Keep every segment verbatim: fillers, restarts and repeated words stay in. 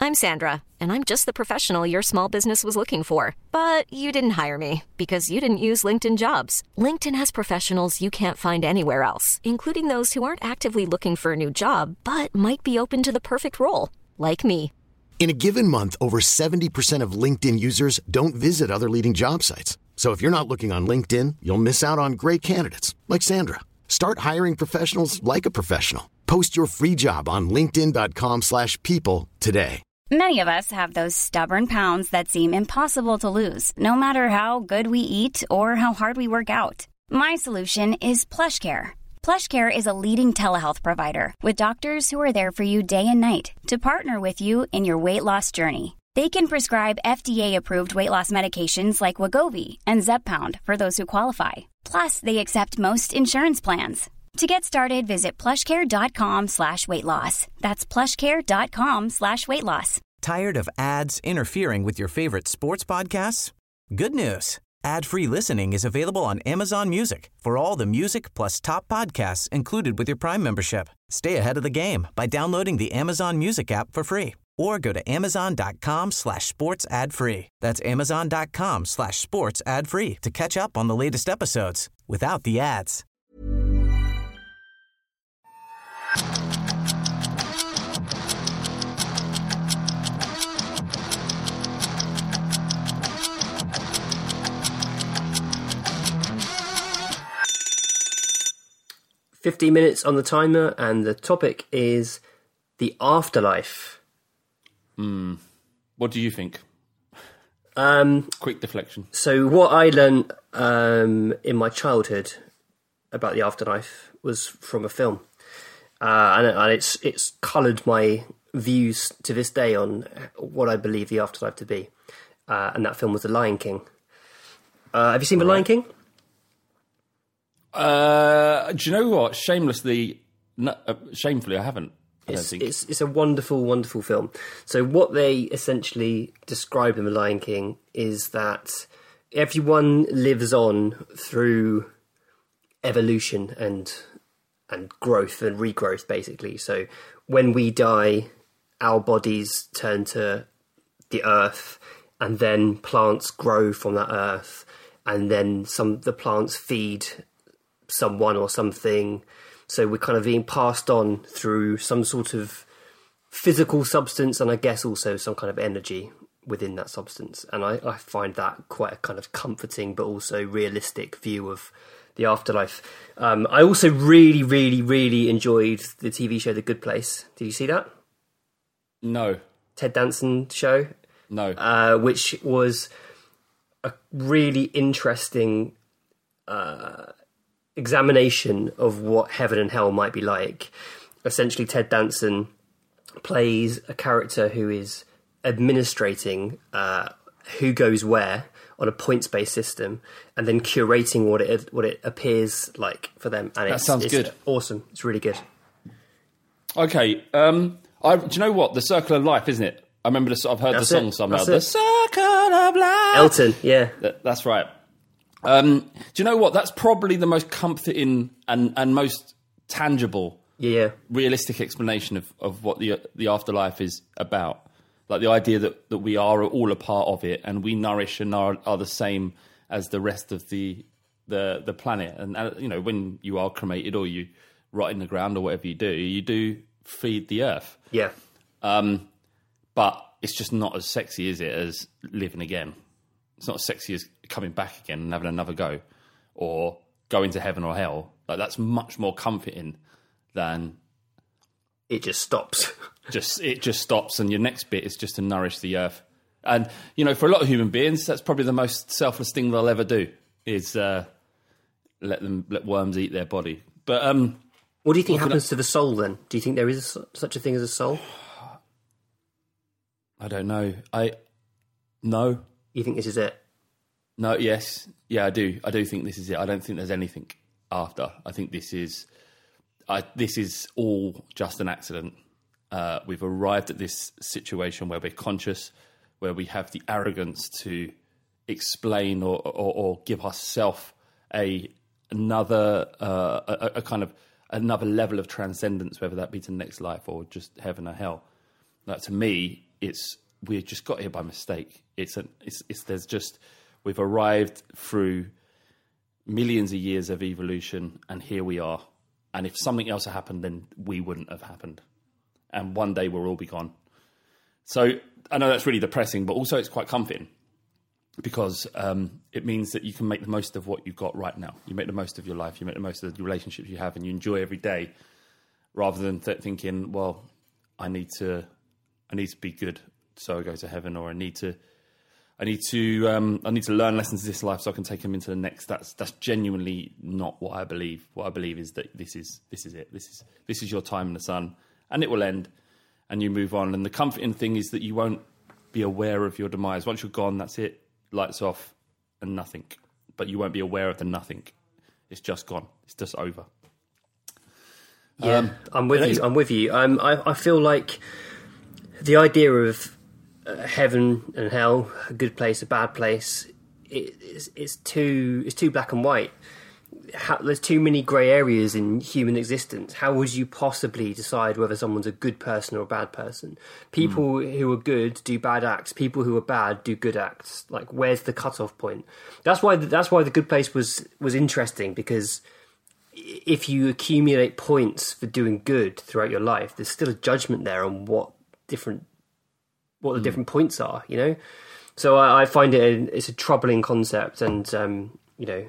I'm Sandra, and I'm just the professional your small business was looking for. But you didn't hire me because you didn't use LinkedIn Jobs. LinkedIn has professionals you can't find anywhere else, including those who aren't actively looking for a new job, but might be open to the perfect role, like me. In a given month, over seventy percent of LinkedIn users don't visit other leading job sites. So if you're not looking on LinkedIn, you'll miss out on great candidates like Sandra. Start hiring professionals like a professional. Post your free job on linkedin.com slash people today. Many of us have those stubborn pounds that seem impossible to lose, no matter how good we eat or how hard we work out. My solution is PlushCare. PlushCare is a leading telehealth provider with doctors who are there for you day and night to partner with you in your weight loss journey. They can prescribe F D A-approved weight loss medications like Wegovy and Zepbound for those who qualify. Plus, they accept most insurance plans. To get started, visit plushcare.com slash weight loss. That's plushcare.com slash weight loss. Tired of ads interfering with your favorite sports podcasts? Good news. Ad-free listening is available on Amazon Music for all the music plus top podcasts included with your Prime membership. Stay ahead of the game by downloading the Amazon Music app for free or go to amazon.com slash sports ad free. That's amazon.com slash sports ad free to catch up on the latest episodes without the ads. fifteen minutes on the timer, and the topic is the afterlife. Hmm. What do you think? Um, Quick deflection. So what I learned um, in my childhood about the afterlife was from a film, uh, and, and it's it's coloured my views to this day on what I believe the afterlife to be. Uh, and that film was The Lion King. Uh, have you seen The Lion King? Uh, do you know what? Shamelessly, no, uh, shamefully, I haven't. I It's, don't think. it's it's a wonderful, wonderful film. So what they essentially describe in The Lion King is that everyone lives on through evolution and and growth and regrowth, basically. So when we die, our bodies turn to the earth, and then plants grow from that earth, and then some the plants feed someone or something. So we're kind of being passed on through some sort of physical substance, and I guess also some kind of energy within that substance. And I, I find that quite a kind of comforting but also realistic view of the afterlife. Um, I also really, really, really enjoyed the T V show The Good Place. Did you see that? No. Ted Danson show? No. Uh, which was a really interesting uh, examination of what heaven and hell might be like. Essentially, Ted Danson plays a character who is administrating uh, who goes where on a points-based system, and then curating what it what it appears like for them. And that it's, sounds it's good. Awesome. It's really good. Okay. Um, I, do you know what? The Circle of Life, isn't it? I remember the, I've heard That's the song it. somehow. That's The it. Circle of Life. Elton, yeah. That, that's right. Um, do you know what? That's probably the most comforting and, and most tangible, Yeah. realistic explanation of, of what the the afterlife is about. Like the idea that, that we are all a part of it, and we nourish and are, are the same as the rest of the the the planet. And, uh, you know, when you are cremated or you rot in the ground or whatever you do, you do feed the earth. Yeah. Um, but it's just not as sexy, is it, as living again? It's not as sexy as coming back again and having another go, or going to heaven or hell. Like, that's much more comforting than It just stops. just it just stops, and your next bit is just to nourish the earth. And, you know, for a lot of human beings, that's probably the most selfless thing they'll ever do, is uh, let them let worms eat their body. But um, What do you think What can happens to the soul then? Do you think there is a, such a thing as a soul? I don't know. I no. You think this is it? No, yes. Yeah, I do. I do think this is it. I don't think there's anything after. I think this is I, this is all just an accident. Uh, we've arrived at this situation where we're conscious, where we have the arrogance to explain or, or, or give ourselves a another uh, a, a kind of another level of transcendence, whether that be to the next life or just heaven or hell. That, to me, it's we just got here by mistake. It's a, it's, it's there's just we've arrived through millions of years of evolution, and here we are. And if something else had happened, then we wouldn't have happened. And one day we'll all be gone. So I know that's really depressing, but also it's quite comforting because um, it means that you can make the most of what you've got right now. You make the most of your life. You make the most of the relationships you have, and you enjoy every day, rather than th- thinking, well, I need to, I need to be good so I go to heaven, or I need to, I need to, um, I need to learn lessons of this life so I can take them into the next. That's that's genuinely not what I believe. What I believe is that this is this is it. This is this is your time in the sun, and it will end, and you move on. And the comforting thing is that you won't be aware of your demise. Once you're gone, that's it. Lights off, and nothing. But you won't be aware of the nothing. It's just gone. It's just over. Yeah, um, I'm with you. I'm with you. Um, I I feel like the idea of uh, heaven and hell, a good place, a bad place, it, it's, it's too it's too black and white. How, there's too many grey areas in human existence. How would you possibly decide whether someone's a good person or a bad person? People mm. who are good do bad acts. People who are bad do good acts. Like, where's the cutoff point? That's why. That's why The Good Place was was interesting, because if you accumulate points for doing good throughout your life, there's still a judgment there on what different what the mm. different points are. You know, so I, I find it a, it's a troubling concept, and um, you know.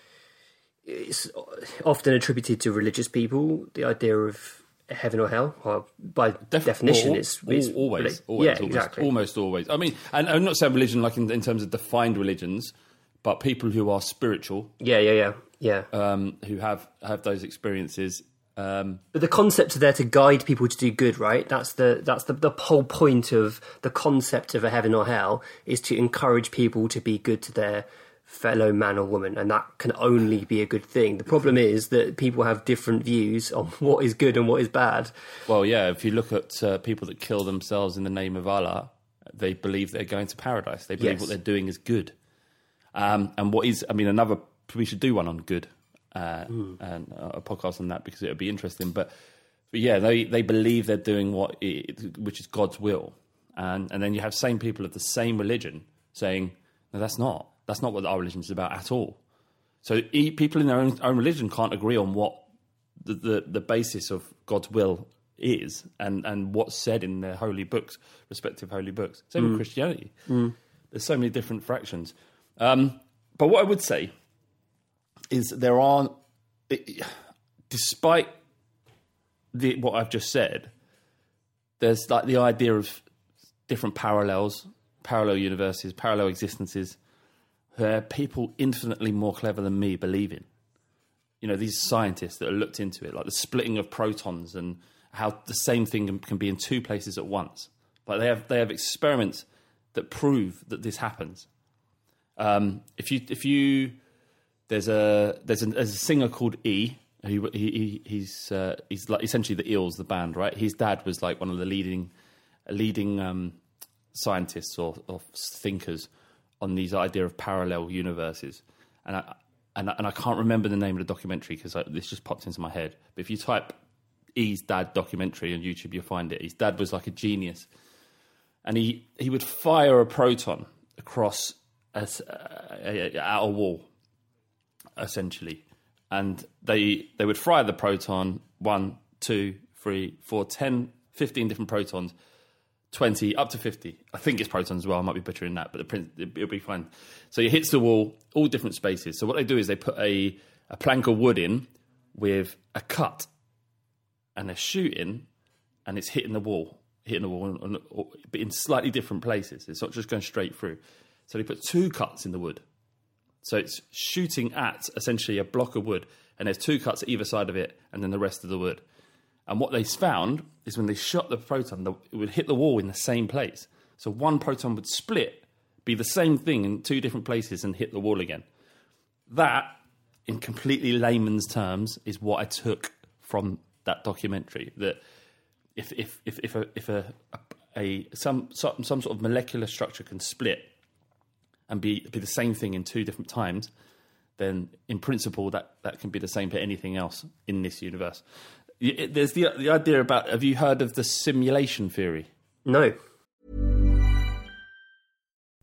It's often attributed to religious people, the idea of heaven or hell, or by Def- definition, well, it's, it's always, always, yeah, almost, exactly. almost always. I mean, and I'm not saying religion like in, in terms of defined religions, but people who are spiritual, yeah, yeah, yeah, yeah, um, who have have those experiences. Um, but the concepts are there to guide people to do good, right? That's the that's the, the whole point of the concept of a heaven or hell, is to encourage people to be good to their fellow man or woman, and that can only be a good thing. The problem is that people have different views on what is good and what is bad. Well, yeah, if you look at uh, people that kill themselves in the name of Allah, they believe they're going to paradise. They believe yes. what they're doing is good. Um, and what is, I mean, another, we should do one on good, uh, mm. and uh, a podcast on that, because it would be interesting. But, but yeah, they, they believe they're doing what, it, which is God's will. And, and then you have same people of the same religion saying, no, that's not. That's not what our religion is about at all. So people in their own, own religion can't agree on what the, the, the basis of God's will is, and, and what's said in their holy books, respective holy books. Same mm. with Christianity. Mm. There's so many different fractions. Um, but what I would say is there are, it, despite the, what I've just said, there's like the idea of different parallels, parallel universes, parallel existences, where people infinitely more clever than me believe in. You know, these scientists that have looked into it, like the splitting of protons and how the same thing can be in two places at once. Like they have they have experiments that prove that this happens. Um, if you if you there's a there's a, there's a singer called E. He, he he's uh, he's like essentially the Eels, the band, right? His dad was like one of the leading leading um, scientists or, or thinkers on these idea of parallel universes, and I and I, and I can't remember the name of the documentary because this just popped into my head. But if you type E's dad documentary on YouTube, you'll find it. His dad was like a genius, and he, he would fire a proton across a, a, a outer wall, essentially, and they they would fire the proton one, two, three, four, ten, fifteen different protons. twenty, up to fifty. I think it's protons as well. I might be butchering that, but the print, it'll be fine. So it hits the wall, all different spaces. So what they do is they put a, a plank of wood in with a cut, and they're shooting, and it's hitting the wall, hitting the wall, on, on, but in slightly different places. It's not just going straight through. So they put two cuts in the wood. So it's shooting at essentially a block of wood, and there's two cuts at either side of it, and then the rest of the wood. And what they found is when they shot the proton, it would hit the wall in the same place. So one proton would split, be the same thing in two different places, and hit the wall again. That, in completely layman's terms, is what I took from that documentary. That if if if, if a if a, a, a some some sort of molecular structure can split and be be the same thing in two different times, then in principle that, that can be the same for anything else in this universe. There's the the idea about, have you heard of the simulation theory? No.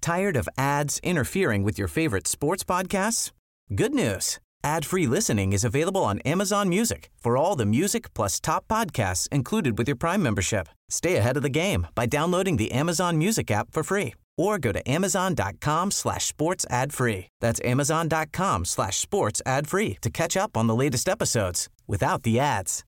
Tired of ads interfering with your favorite sports podcasts? Good news. Ad-free listening is available on Amazon Music for all the music plus top podcasts included with your Prime membership. Stay ahead of the game by downloading the Amazon Music app for free or go to amazon.com slash sports ad free. That's amazon.com slash sports ad free to catch up on the latest episodes without the ads.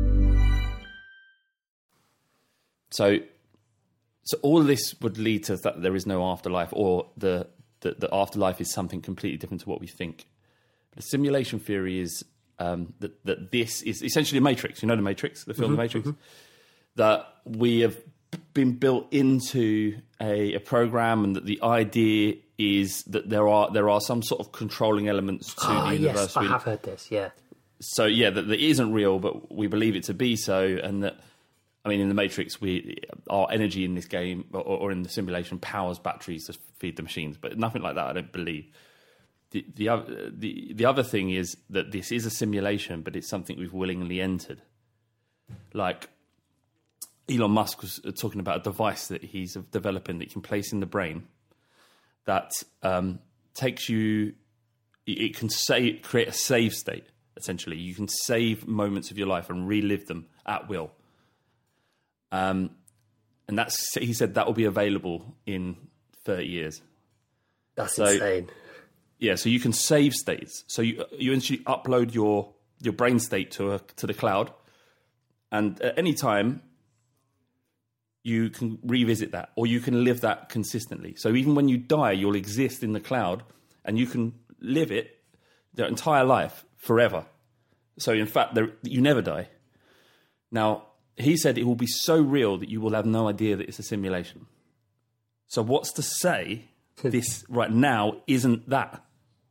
So, so all of this would lead to that there is no afterlife, or the, the, the afterlife is something completely different to what we think. The simulation theory is um, that, that this is essentially a Matrix. You know the Matrix, the film mm-hmm, The Matrix? Mm-hmm. That we have been built into a, a program, and that the idea is that there are there are some sort of controlling elements to oh, the universe. Yes, I have heard this, yeah. So, yeah, that, that it isn't real, but we believe it to be so, and that, I mean, in the Matrix, we our energy in this game, or, or in the simulation, powers batteries to feed the machines, but nothing like that, I don't believe. The, the other the the other thing is that this is a simulation, but it's something we've willingly entered. Like Elon Musk was talking about a device that he's developing that you can place in the brain that um, takes you. It can save, create a save state. Essentially, you can save moments of your life and relive them at will. Um, and that's he said that will be available in thirty years. That's so, insane. Yeah, so you can save states. So you you actually upload your, your brain state to a, to the cloud, and at any time you can revisit that, or you can live that consistently. So even when you die, you'll exist in the cloud, and you can live it their entire life forever. So in fact, you never die. Now, he said it will be so real that you will have no idea that it's a simulation. So what's to say this right now isn't that?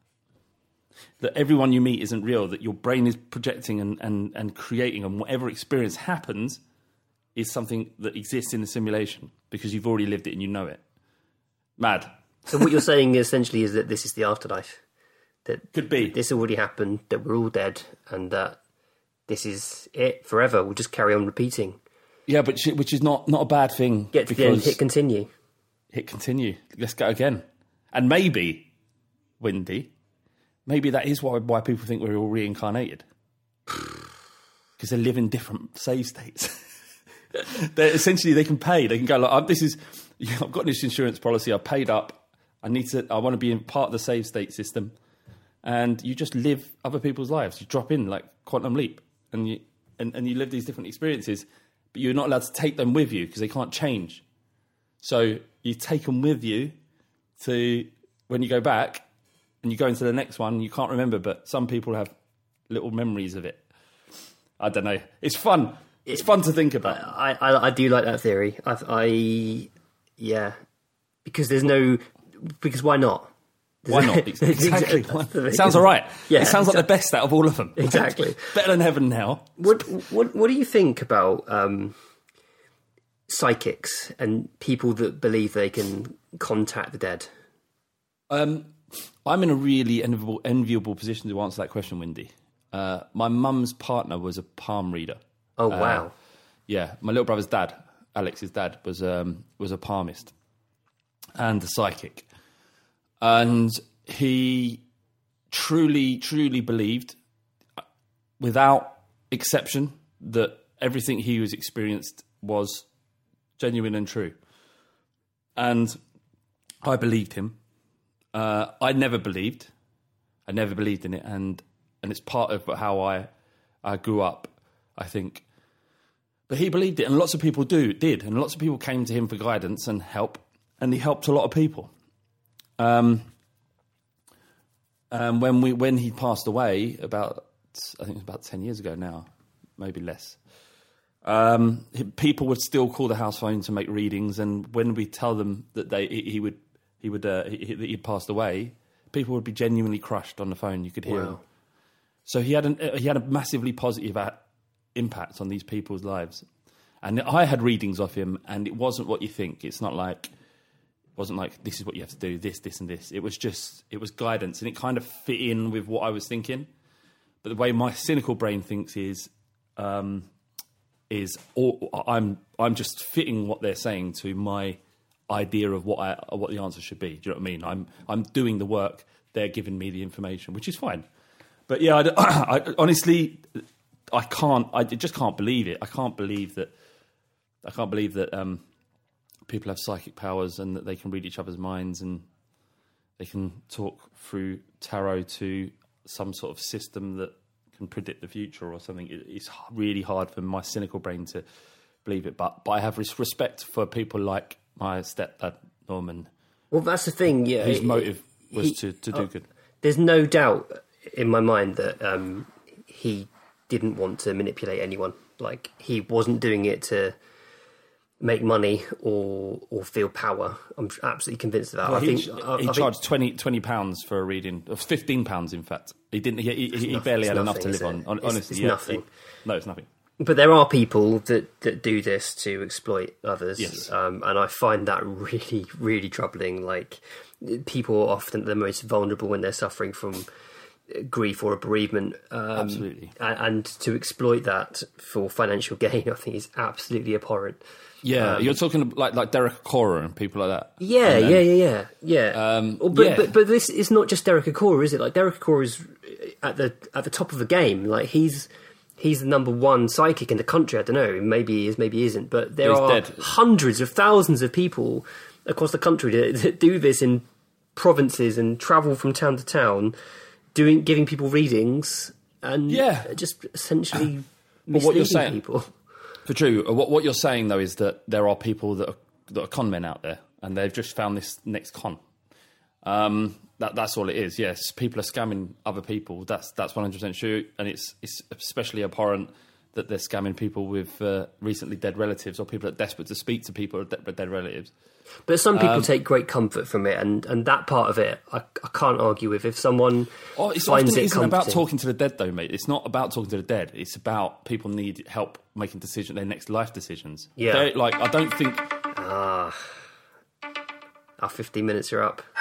That everyone you meet isn't real, that your brain is projecting and, and, and creating, and whatever experience happens is something that exists in the simulation because you've already lived it and you know it. Mad. So what you're saying essentially is that this is the afterlife. That could be. This already happened, that we're all dead, and that this is it forever. We'll just carry on repeating. Yeah, but which is not, not a bad thing. Get to the end, hit continue. Hit continue. Let's go again. And maybe, Windy, maybe that is why why people think we're all reincarnated. Because they live in different save states. They're essentially, they can pay. They can go, like, this is, I've got this insurance policy, I've paid up, I need to, I want to be in part of the save state system. And you just live other people's lives. You drop in like Quantum Leap, and you and, and you live these different experiences, but you're not allowed to take them with you because they can't change. So you take them with you to when you go back, and you go into the next one. You can't remember, but some people have little memories of it. I don't know. It's fun. It's fun to think about. I I, I do like that theory. I, I yeah, because there's no because why not? Why not? Exactly. It sounds all right. Yeah, it sounds like the best out of all of them. Exactly. Better than heaven now. What what what do you think about um, psychics and people that believe they can contact the dead? Um, I'm in a really enviable, enviable position to answer that question, Windy. Uh, my mum's partner was a palm reader. Oh wow! Uh, yeah, my little brother's dad, Alex's dad, was um, was a palmist and a psychic. And he truly, truly believed, without exception, that everything he was experienced was genuine and true. And I believed him. Uh, I never believed. I never believed in it. And and it's part of how I I grew up, I think. But he believed it, and lots of people do did. And lots of people came to him for guidance and help. And he helped a lot of people. Um, and when we when he passed away, about I think it was about ten years ago now, maybe less. Um, people would still call the house phone to make readings, and when we tell them that they he would he would uh, he, he'd passed away, people would be genuinely crushed on the phone. You could hear wow. him. So he had an, he had a massively positive impact on these people's lives, and I had readings of him, and it wasn't what you think. It's not like. Wasn't like, this is what you have to do, this, this, and this. It was just, it was guidance, and it kind of fit in with what I was thinking. But the way my cynical brain thinks is, um, is all, I'm I'm just fitting what they're saying to my idea of what I, what the answer should be. Do you know what I mean? I'm I'm doing the work. They're giving me the information, which is fine. But yeah, I, I, honestly, I can't. I just can't believe it. I can't believe that. I can't believe that um, people have psychic powers and that they can read each other's minds and they can talk through tarot to some sort of system that can predict the future or something. It, it's really hard for my cynical brain to believe it. But but I have respect for people like my stepdad Norman. Well, that's the thing. Yeah, whose motive was he, to, to do uh, good. There's no doubt in my mind that um, he didn't want to manipulate anyone. Like, he wasn't doing it to make money or or feel power. I'm absolutely convinced of that. Well, I he, think I, he I charged think, twenty pounds for a reading, or fifteen pounds in fact. He didn't. He, he, he nothing, barely had nothing, enough to live on. on. It's, Honestly, it's yeah, nothing. It, no, it's nothing. But there are people that, that do this to exploit others, Yes. um, and I find that really, really troubling. Like, people are often the most vulnerable when they're suffering from grief or a bereavement. Um, Absolutely. And, and to exploit that for financial gain, I think is absolutely abhorrent. Yeah, Um, you're talking like like Derek Acorah and people like that. Yeah, And then- yeah, yeah, yeah, yeah. Um, Well, but, yeah. but but this is not just Derek Acorah, is it? Like, Derek Acorah is at the at the top of the game. Like, he's he's the number one psychic in the country. I don't know. Maybe he is, maybe he isn't. But there He's are dead. hundreds of thousands of people across the country that, that do this in provinces and travel from town to town, doing giving people readings and Yeah. just essentially But what you're misleading saying- people. For true. Uh, What what you're saying though is that there are people that are, that are con men out there, and they've just found this next con. Um, that that's all it is. Yes, people are scamming other people. That's that's one hundred percent true, and it's it's especially abhorrent that they're scamming people with uh, recently dead relatives or people that are desperate to speak to people with de- dead relatives. But some people Um, take great comfort from it, and, and that part of it, I, I can't argue with. If someone Oh, it's finds often it isn't about comforting, talking to the dead, though, mate. It's not about talking to the dead. It's about people need help making decisions, their next life decisions. Yeah. They're, like I don't think. our fifteen minutes are up.